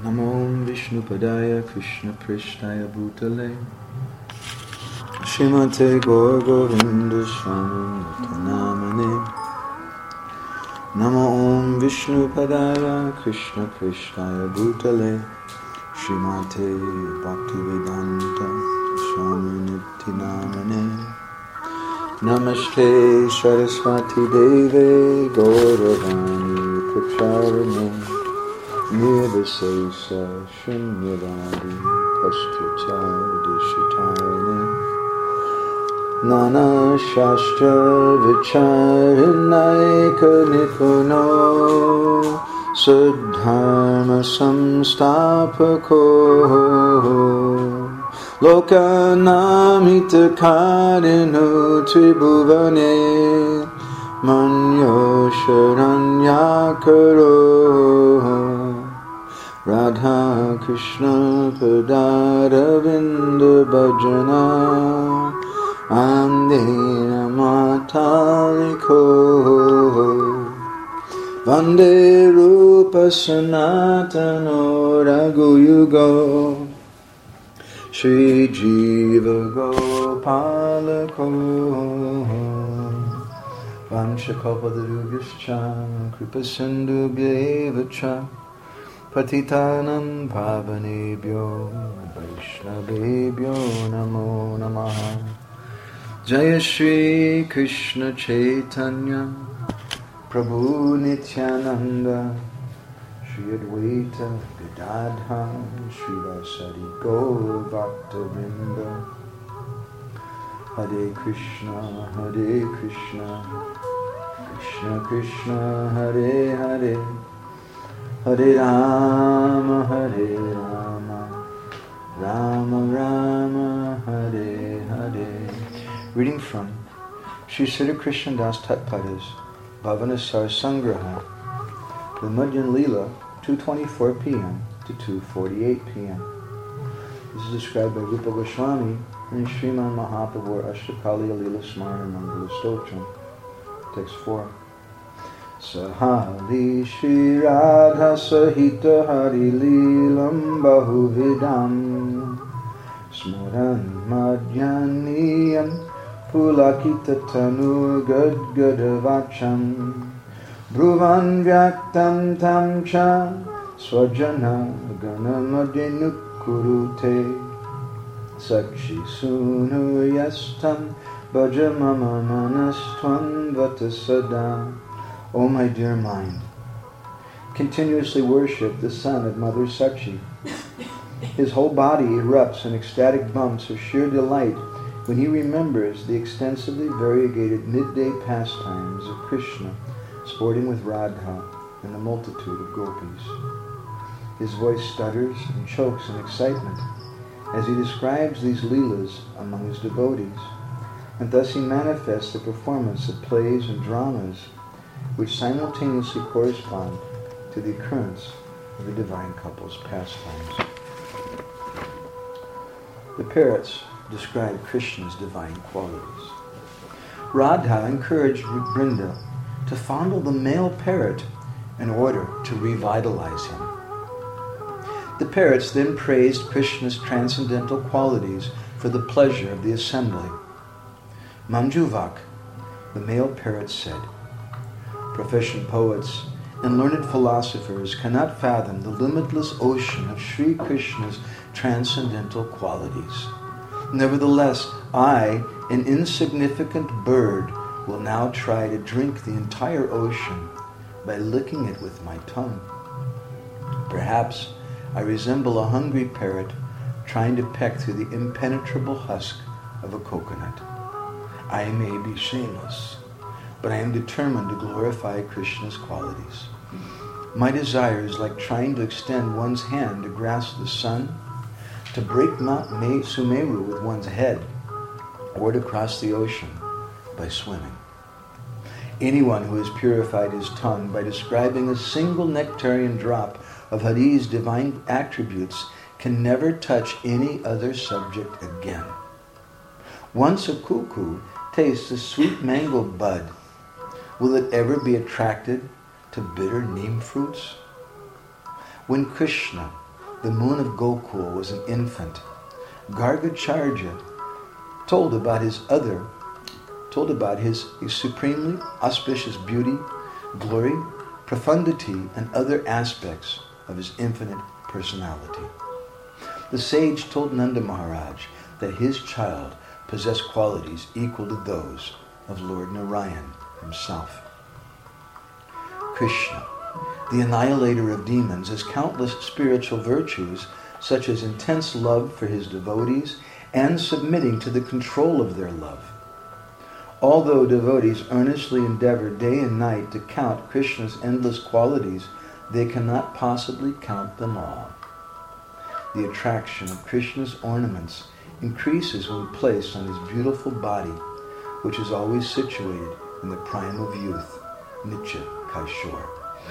Namo Vishnupadaya Krishna Prishtaya Bhutale Srimate Gaur Govinda Swami Nitanamane Namo Vishnupadaya Krishna Prishtaya Bhutale Srimate Bhaktivedanta Swami Nitanamane Namaste Saraswati Deve Gauravani Pracharane Nirvisesa Shunyavadi Paschachadishitarane Nana Shastra Vicharinaika Nipuno Siddharma Samstapako Lokanamita Karino Tribhuvane Manyo Sharanyakaro Radha Krishna Padaravinda Bhajana Andena Mataliko Vande Rupa Sanatano Raghuyugo Shri Jiva Gopalako Vanshakapadarubhyascha Kripa Sindhubhyevacha Patitanam Bhavanebhyo Vaishnavebhyo Namo Namaha Jaya Shri Krishna Chaitanya Prabhu Nityananda Shri Advaita Gadadha Shri Vasari Gaur Bhaktavinda Hare Krishna Krishna Krishna Hare Hare Hare Rama Rama Rama Hare Hare. Reading from Sri Siddha Krishna Das Tatpada's Bhavanasar Sangraha, the Madhyan Leela, 2:24 p.m. to 2:48 p.m. This is described by Rupa Goswami in Sriman Mahaprabhu Ashtakaliya Leela Smarana Mangala Stotram. Text 4. Sahali Shri Radha Sahita Hari Leelam Bahuvidam Smaran Madhyaniyam Pulakita Tanu Gadgadavacham Bhuvan Vyaktam Tamcha Swajana Ganamadinukkurute Sakshi Sunu Yastam Bhajamama Manastvam Vatasada. O my dear mind, continuously worship the son of Mother Sakshi. His whole body erupts in ecstatic bumps of sheer delight when he remembers the extensively variegated midday pastimes of Krishna sporting with Radha and the multitude of gopis. His voice stutters and chokes in excitement as he describes these leelas among his devotees, and thus he manifests the performance of plays and dramas which simultaneously correspond to the occurrence of the divine couple's pastimes. The parrots describe Krishna's divine qualities. Radha encouraged Vrinda to fondle the male parrot in order to revitalize him. The parrots then praised Krishna's transcendental qualities for the pleasure of the assembly. Manjuvak, the male parrot, said, "Proficient poets and learned philosophers cannot fathom the limitless ocean of Sri Krishna's transcendental qualities. Nevertheless, I, an insignificant bird, will now try to drink the entire ocean by licking it with my tongue. Perhaps I resemble a hungry parrot trying to peck through the impenetrable husk of a coconut. I may be shameless, but I am determined to glorify Krishna's qualities. My desire is like trying to extend one's hand to grasp the sun, to break Mount Sumeru with one's head, or to cross the ocean by swimming. Anyone who has purified his tongue by describing a single nectarian drop of Hari's divine attributes can never touch any other subject again. Once a cuckoo tastes a sweet mango bud, will it ever be attracted to bitter neem fruits? When Krishna, the moon of Gokul, was an infant, Gargacharya told about his supremely auspicious beauty, glory, profundity, and other aspects of his infinite personality. The sage told Nanda Maharaj that his child possessed qualities equal to those of Lord Narayan himself. Krishna, the annihilator of demons, has countless spiritual virtues such as intense love for his devotees and submitting to the control of their love. Although devotees earnestly endeavor day and night to count Krishna's endless qualities, they cannot possibly count them all. The attraction of Krishna's ornaments increases when placed on his beautiful body, which is always situated in the prime of youth, Nitya Kaishor.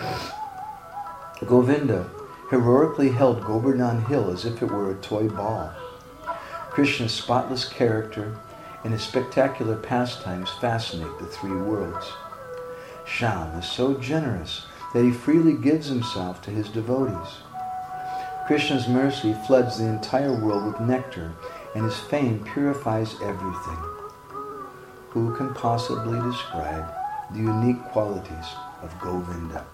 Govinda heroically held Govardhan Hill as if it were a toy ball. Krishna's spotless character and his spectacular pastimes fascinate the three worlds. Shyam is so generous that he freely gives himself to his devotees. Krishna's mercy floods the entire world with nectar, and his fame purifies everything. Who can possibly describe the unique qualities of Govinda?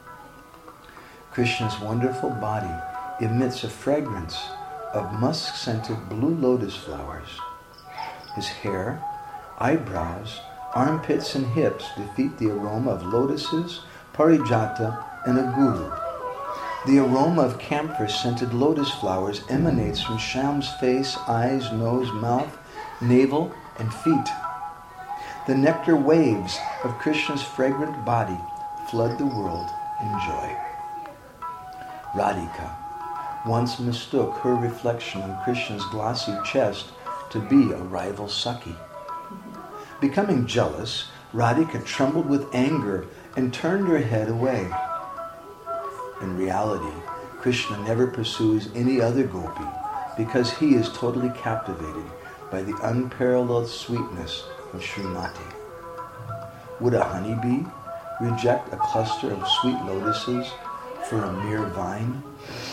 Krishna's wonderful body emits a fragrance of musk-scented blue lotus flowers. His hair, eyebrows, armpits, and hips defeat the aroma of lotuses, parijata, and aguru. The aroma of camphor-scented lotus flowers emanates from Shyam's face, eyes, nose, mouth, navel, and feet. The nectar waves of Krishna's fragrant body flood the world in joy. Radhika once mistook her reflection on Krishna's glossy chest to be a rival Sakhi. Becoming jealous, Radhika trembled with anger and turned her head away. In reality, Krishna never pursues any other gopi because he is totally captivated by the unparalleled sweetness of Srimati. Would a honeybee reject a cluster of sweet lotuses for a mere vine?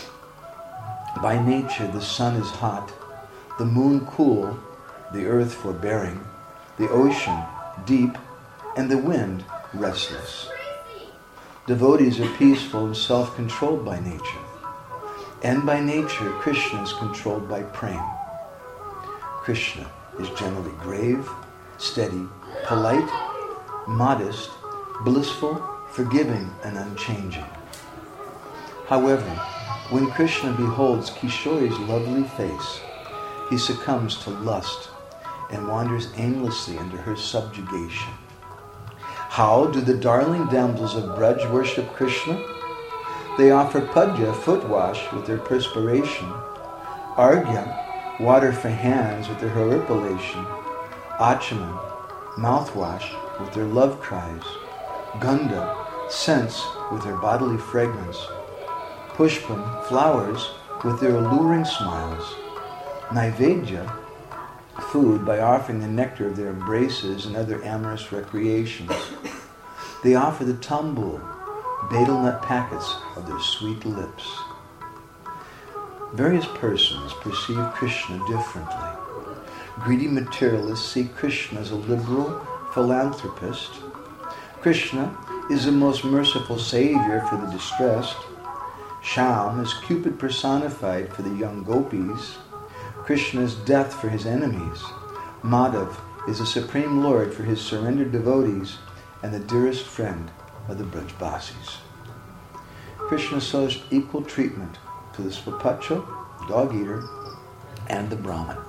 By nature, the sun is hot, the moon cool, the earth forbearing, the ocean deep, and the wind restless. Devotees are peaceful and self-controlled by nature. And by nature, Krishna is controlled by prema. Krishna is generally grave, steady, polite, modest, blissful, forgiving, and unchanging. However, when Krishna beholds Kishori's lovely face, he succumbs to lust and wanders aimlessly under her subjugation. How do the darling damsels of Braj worship Krishna? They offer padya, foot wash, with their perspiration, arghya, water for hands, with their horripilation, achaman, mouthwash, with their love cries, gandha, scents, with their bodily fragrance, pushpam, flowers, with their alluring smiles, naivedya, food, by offering the nectar of their embraces and other amorous recreations. They offer the tambul, betel nut packets of their sweet lips. Various persons perceive Krishna differently. Greedy materialists see Krishna as a liberal philanthropist. Krishna is the most merciful savior for the distressed. Shyam is Cupid personified for the young gopis. Krishna is death for his enemies. Madhav is the supreme lord for his surrendered devotees and the dearest friend of the Brajbasis. Krishna shows equal treatment to the Swapacha, dog-eater, and the Brahman.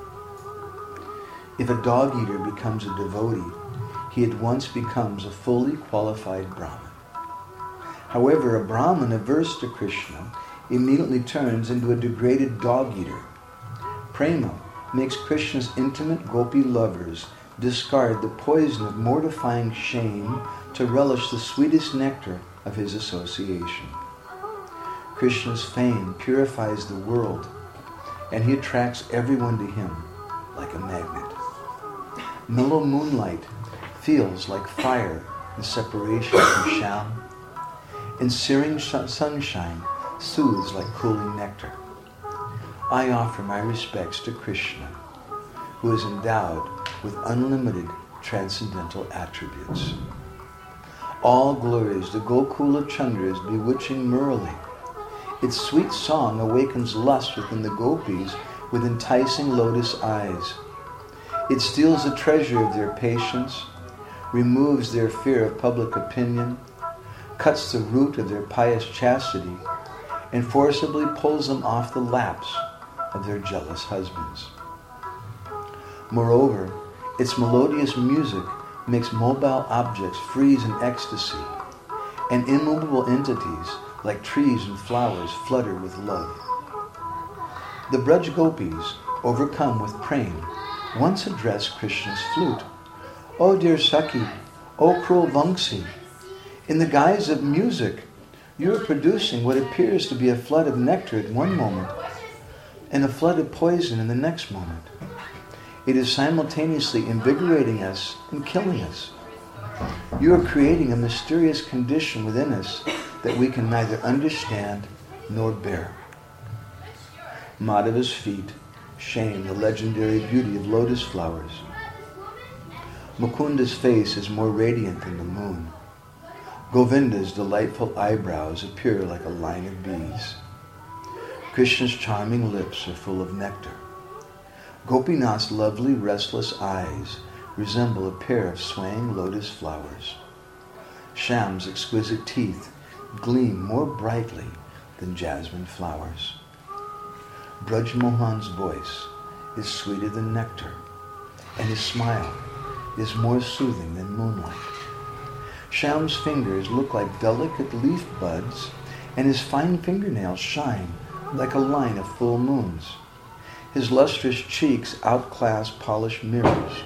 If a dog-eater becomes a devotee, he at once becomes a fully qualified Brahman. However, a Brahman averse to Krishna immediately turns into a degraded dog-eater. Prema makes Krishna's intimate gopi lovers discard the poison of mortifying shame to relish the sweetest nectar of his association. Krishna's fame purifies the world, and he attracts everyone to him like a magnet. Mellow moonlight feels like fire in separation from Shyam, and searing sunshine soothes like cooling nectar. I offer my respects to Krishna, who is endowed with unlimited transcendental attributes. All glories to Gokula Chandra's bewitching Murali. Its sweet song awakens lust within the gopis with enticing lotus eyes. It steals the treasure of their patience, removes their fear of public opinion, cuts the root of their pious chastity, and forcibly pulls them off the laps of their jealous husbands. Moreover, its melodious music makes mobile objects freeze in ecstasy, and immovable entities like trees and flowers flutter with love. The Braj Gopis, overcome with prema, once addressed Krishna's flute. "O dear Sakhi, O cruel Vamsi, in the guise of music, you are producing what appears to be a flood of nectar at one moment and a flood of poison in the next moment. It is simultaneously invigorating us and killing us. You are creating a mysterious condition within us that we can neither understand nor bear." Madhava's feet shame the legendary beauty of lotus flowers. Mukunda's face is more radiant than the moon. Govinda's delightful eyebrows appear like a line of bees. Krishna's charming lips are full of nectar. Gopinath's lovely restless eyes resemble a pair of swaying lotus flowers. Shyam's exquisite teeth gleam more brightly than jasmine flowers. Braj Mohan's voice is sweeter than nectar, and his smile is more soothing than moonlight. Shyam's fingers look like delicate leaf buds, and his fine fingernails shine like a line of full moons. His lustrous cheeks outclass polished mirrors.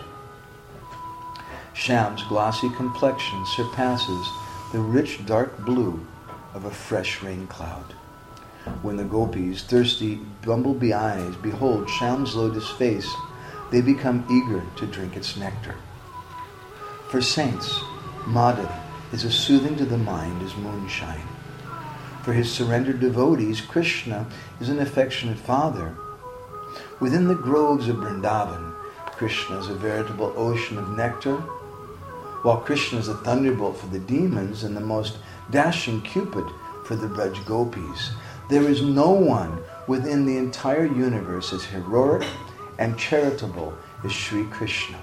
Shyam's glossy complexion surpasses the rich dark blue of a fresh rain cloud. When the gopis' thirsty bumblebee eyes behold Shyam's lotus face, they become eager to drink its nectar. For saints, Madhava is as soothing to the mind as moonshine. For his surrendered devotees, Krishna is an affectionate father. Within the groves of Vrindavan, Krishna is a veritable ocean of nectar, while Krishna is a thunderbolt for the demons and the most dashing Cupid for the Braj Gopis. There is no one within the entire universe as heroic and charitable as Sri Krishna.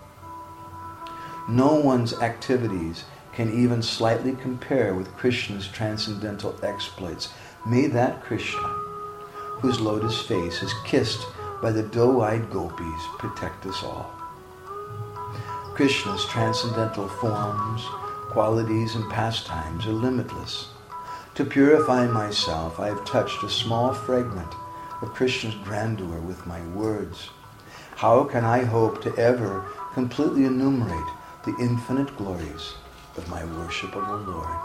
No one's activities can even slightly compare with Krishna's transcendental exploits. May that Krishna, whose lotus face is kissed by the doe-eyed gopis, protect us all. Krishna's transcendental forms, qualities, and pastimes are limitless. To purify myself, I have touched a small fragment of Krishna's grandeur with my words. How can I hope to ever completely enumerate the infinite glories of my worship of the Lord?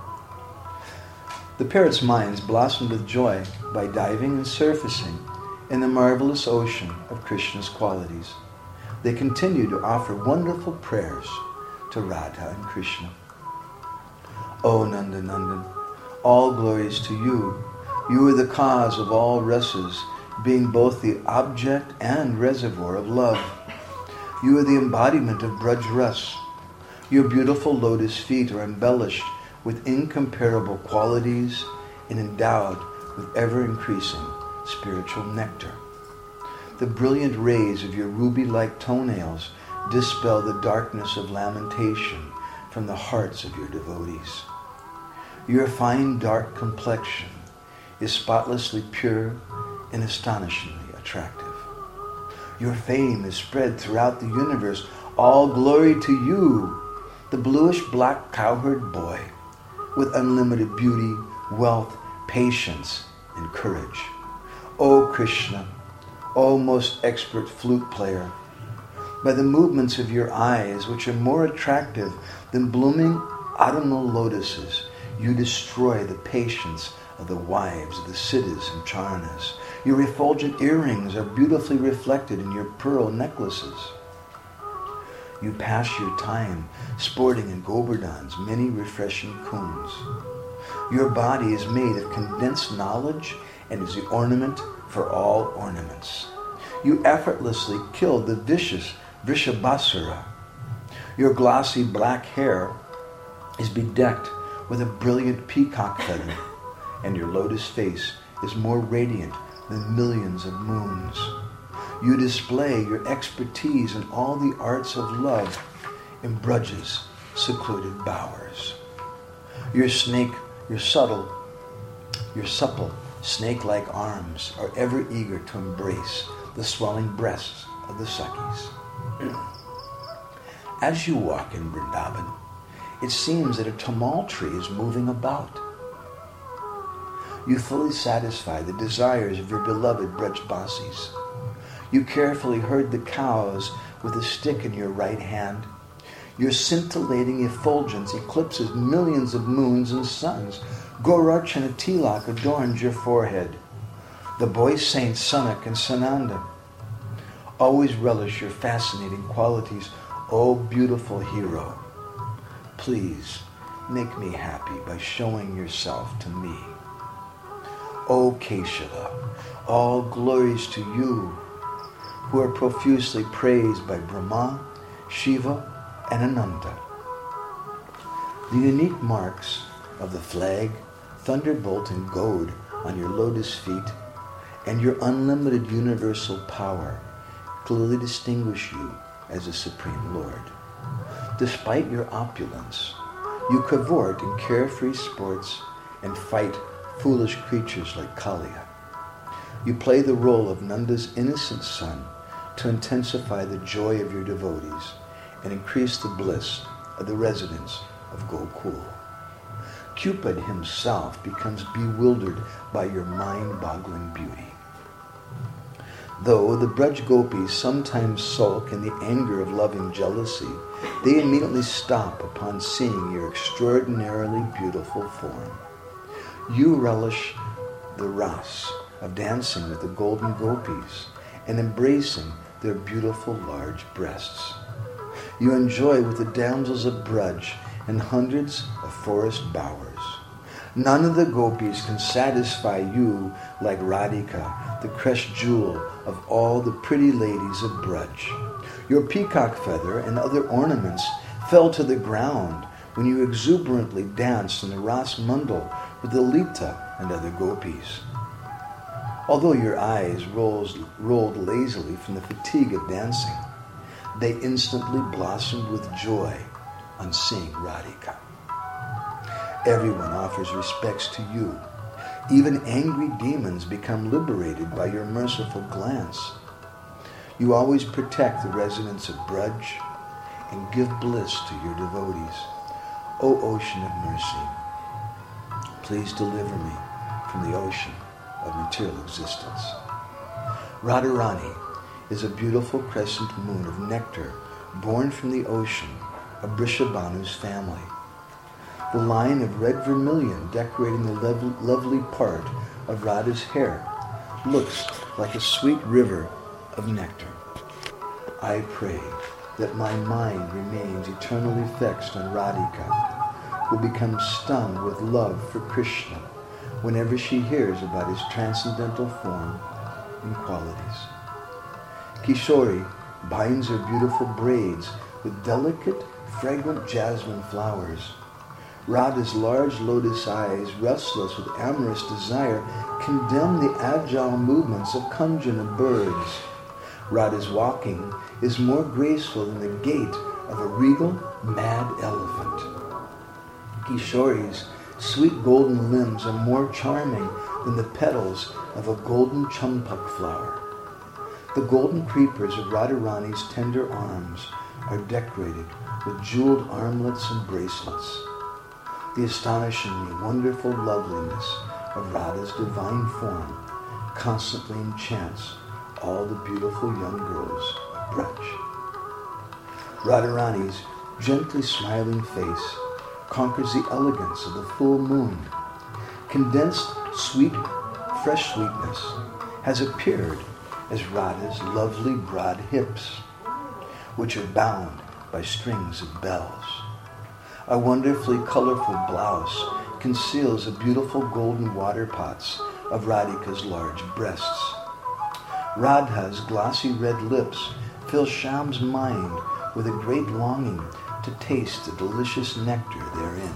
The parrots' minds blossomed with joy by diving and surfacing in the marvelous ocean of Krishna's qualities. They continue to offer wonderful prayers to Radha and Krishna. O Nanda Nandan, all glories to you. You are the cause of all rasas, being both the object and reservoir of love. You are the embodiment of Braj Ras. Your beautiful lotus feet are embellished with incomparable qualities and endowed with ever-increasing spiritual nectar. The brilliant rays of your ruby-like toenails dispel the darkness of lamentation from the hearts of your devotees. Your fine dark complexion is spotlessly pure and astonishingly attractive. Your fame is spread throughout the universe. All glory to you, the bluish-black cowherd boy, with unlimited beauty, wealth, patience, and courage. O Krishna, O most expert flute player, by the movements of your eyes, which are more attractive than blooming autumnal lotuses, you destroy the patience of the wives of the Siddhas and Charnas. Your effulgent earrings are beautifully reflected in your pearl necklaces. You pass your time sporting in Govardhan's many refreshing kunds. Your body is made of condensed knowledge and is the ornament for all ornaments. You effortlessly killed the vicious Vrishabhasura. Your glossy black hair is bedecked with a brilliant peacock feather, and your lotus face is more radiant than millions of moons. You display your expertise in all the arts of love in Braj's secluded bowers. Your supple, snake-like arms are ever eager to embrace the swelling breasts of the Sakhis. As you walk in Vrindavan, it seems that a tumultree is moving about. You fully satisfy the desires of your beloved Brajbasis. You carefully herd the cows with a stick in your right hand. Your scintillating effulgence eclipses millions of moons and suns. Gaurarchana tilak adorns your forehead. The boy saints Sanak and Sananda always relish your fascinating qualities, O beautiful hero. Please make me happy by showing yourself to me. O Keshava, all glories to you, who are profusely praised by Brahma, Shiva, and Ananda. The unique marks of the flag, thunderbolt, and goad on your lotus feet, and your unlimited universal power clearly distinguish you as a Supreme Lord. Despite your opulence, you cavort in carefree sports and fight foolish creatures like Kaliya. You play the role of Nanda's innocent son to intensify the joy of your devotees and increase the bliss of the residents of Gokul. Cupid himself becomes bewildered by your mind-boggling beauty. Though the Braj Gopis sometimes sulk in the anger of loving jealousy, they immediately stop upon seeing your extraordinarily beautiful form. You relish the ras of dancing with the golden gopis and embracing their beautiful large breasts. You enjoy with the damsels of Braj and hundreds of forest bowers. None of the gopis can satisfy you like Radhika, the crest jewel of all the pretty ladies of Braj. Your peacock feather and other ornaments fell to the ground when you exuberantly danced in the Ras Mandal with the Lita and other gopis. Although your eyes rolled lazily from the fatigue of dancing, they instantly blossomed with joy on seeing Radhika. Everyone offers respects to you. Even angry demons become liberated by your merciful glance. You always protect the residents of Braj and give bliss to your devotees. O ocean of mercy, please deliver me from the ocean of material existence. Radharani is a beautiful crescent moon of nectar born from the ocean of Vrishabhanu's family. The line of red vermilion decorating the lovely part of Radha's hair looks like a sweet river of nectar. I pray that my mind remains eternally fixed on Radhika, who becomes stung with love for Krishna whenever she hears about his transcendental form and qualities. Kishori binds her beautiful braids with delicate, fragrant jasmine flowers. Radha's large lotus eyes, restless with amorous desire, condemn the agile movements of Kanjana birds. Radha's walking is more graceful than the gait of a regal, mad elephant. Kishori's sweet golden limbs are more charming than the petals of a golden champak flower. The golden creepers of Radharani's tender arms are decorated with jeweled armlets and bracelets. The astonishingly wonderful loveliness of Radha's divine form constantly enchants all the beautiful young girls of Braj. Radharani's gently smiling face conquers the elegance of the full moon. Condensed fresh sweetness has appeared as Radha's lovely broad hips, which are bound by strings of bells. A wonderfully colorful blouse conceals the beautiful golden water pots of Radhika's large breasts. Radha's glossy red lips fill Shyam's mind with a great longing to taste the delicious nectar therein.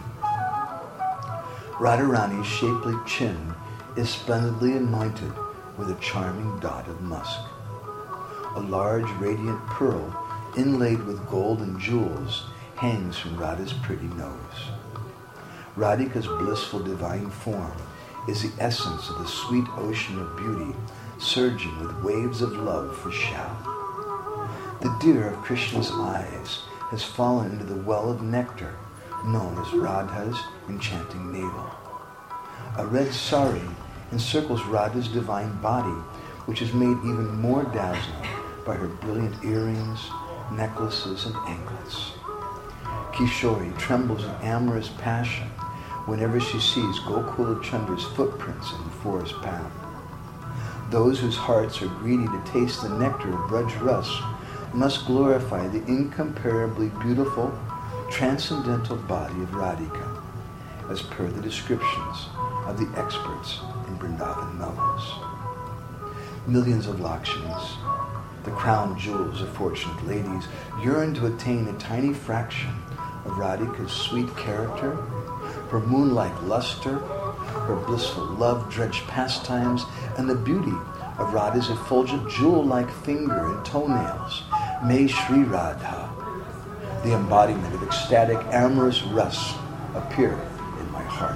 Radharani's shapely chin is splendidly anointed with a charming dot of musk. A large radiant pearl inlaid with gold and jewels hangs from Radha's pretty nose. Radhika's blissful divine form is the essence of the sweet ocean of beauty surging with waves of love for Shyam. The deer of Krishna's eyes has fallen into the well of nectar known as Radha's enchanting navel. A red sari encircles Radha's divine body, which is made even more dazzling by her brilliant earrings, necklaces, and anklets. Kishori trembles in amorous passion whenever she sees Gokula Chandra's footprints in the forest path. Those whose hearts are greedy to taste the nectar of Braj Ras must glorify the incomparably beautiful, transcendental body of Radhika, as per the descriptions of the experts in Vrindavan novels. Millions of Lakshmis, the crown jewels of fortunate ladies, yearn to attain a tiny fraction of Radhika's sweet character, her moon-like luster, her blissful love-drenched pastimes, and the beauty of Radha's effulgent jewel-like finger and toenails. May Sri Radha, the embodiment of ecstatic amorous rus, appear in my heart.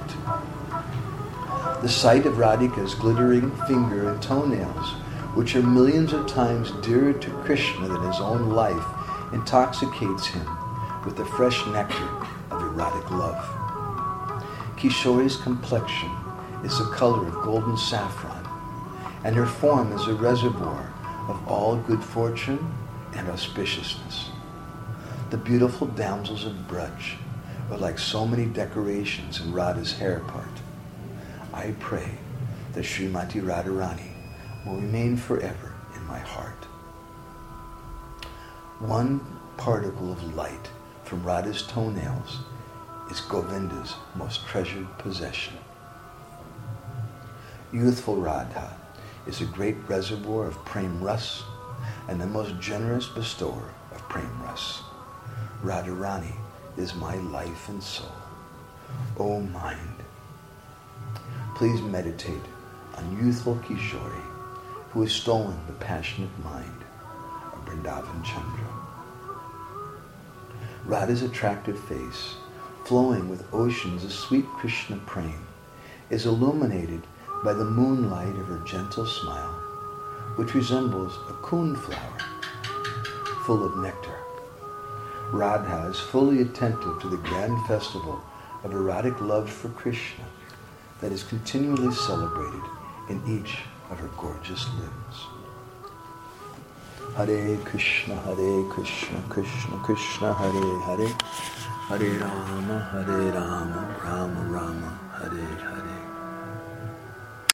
The sight of Radhika's glittering finger and toenails, which are millions of times dearer to Krishna than his own life, intoxicates him with the fresh nectar of erotic love. Kishori's complexion is the color of golden saffron, and her form is a reservoir of all good fortune and auspiciousness. The beautiful damsels of Braj are like so many decorations in Radha's hair part. I pray that Srimati Radharani will remain forever in my heart. One particle of light from Radha's toenails is Govinda's most treasured possession. Youthful Radha is a great reservoir of Prem Ras and the most generous bestower of Prem Ras. Radharani is my life and soul. O mind, please meditate on youthful Kishori, who has stolen the passionate mind of Vrindavan Chandra. Radha's attractive face, flowing with oceans of sweet Krishna prem, is illuminated by the moonlight of her gentle smile, which resembles a coon flower full of nectar. Radha is fully attentive to the grand festival of erotic love for Krishna that is continually celebrated in each of her gorgeous limbs. Hare Krishna, Krishna Krishna, Hare Hare, Hare Rama, Rama Rama, Hare Hare.